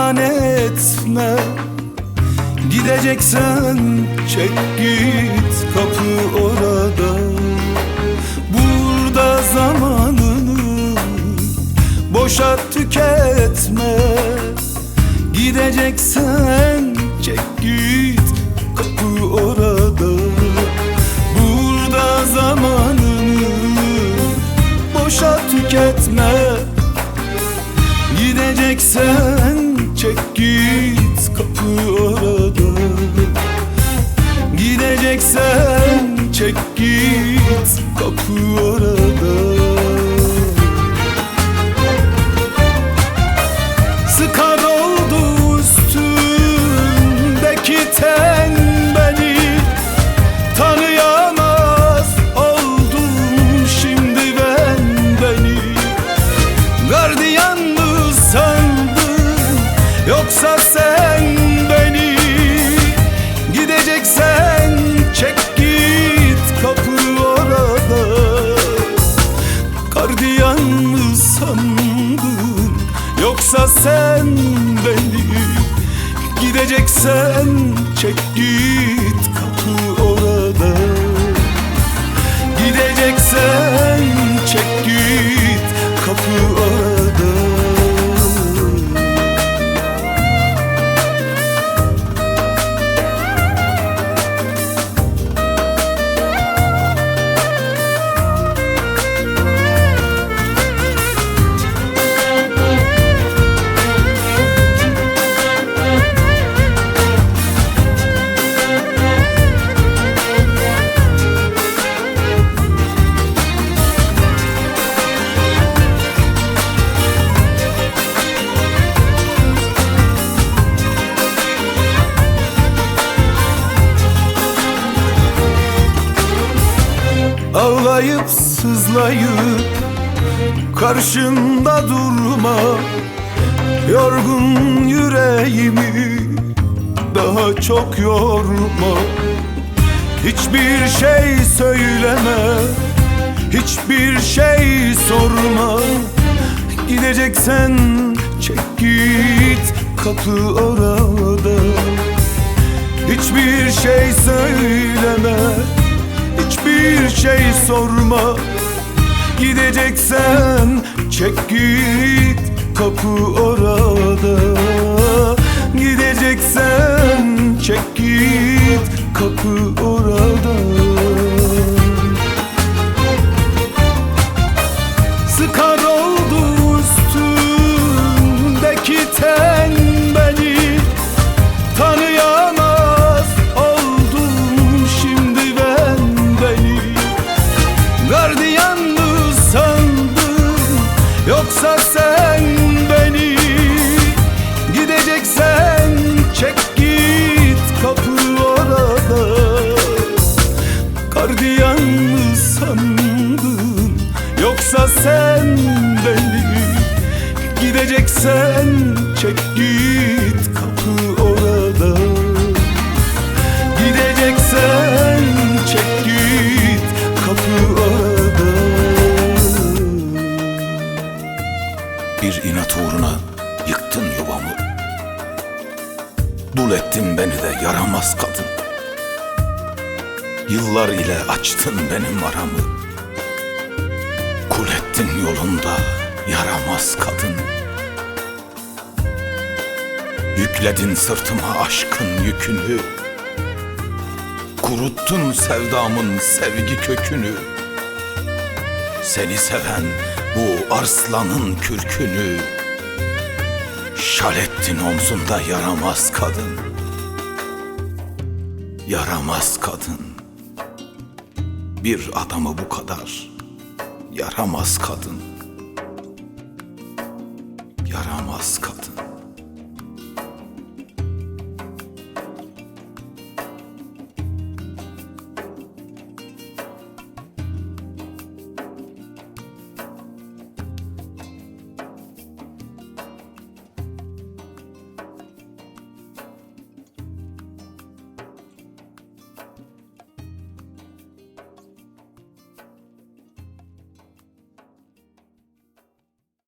bahane etme. Gideceksen çek git, kapı orada. Burada zamanını boşa tüketme. Gideceksen çek git, kapı orada. Burada zamanını boşa tüketme. Gideceksen çek git, kapı orada. Gideceksen çek git, kapı orada. Sıkar oldu üstündeki tembeli, tanıyamaz oldum şimdi ben beni. Gardiyan mı sandın yoksa sen beni? Gideceksen çek git, kapı orada. Gardiyan mı sandın yoksa sen beni? Gideceksen çek git, kapı orada. Gideceksen çek git, kapı orada. Ağlayıp sızlayıp karşımda durma. Yorgun yüreğimi daha çok yorma. Hiçbir şey söyleme, hiçbir şey sorma. Gideceksen çek git, kapı orada. Hiçbir şey söyleme, hiçbir şey sorma. Gideceksen çek git, kapı orada. Gideceksen çek git, kapı orada. Sıkar oldu üstündeki tembeli, tanıyamaz oldum şimdi ben beni. Gardiyan mı sandın yoksa sen beni? Gideceksen çek git, kapı orada. Gardiyan mı sandın yoksa sen beni? Gideceksen çek git, kapı orada. Gideceksen çek git, kapı orada. Bir inat uğruna yıktın yuvamı, dul ettin beni de yaramaz kadın. Yıllar ile açtın benim aramı, kul ettin yolunda yaramaz kadın. Yükledin sırtıma aşkın yükünü, kuruttun sevdamın sevgi kökünü. Seni seven bu arslanın kürkünü şal ettin omzunda yaramaz kadın. Yaramaz kadın, bir adamı bu kadar yaramaz kadın. Yaramaz kadın.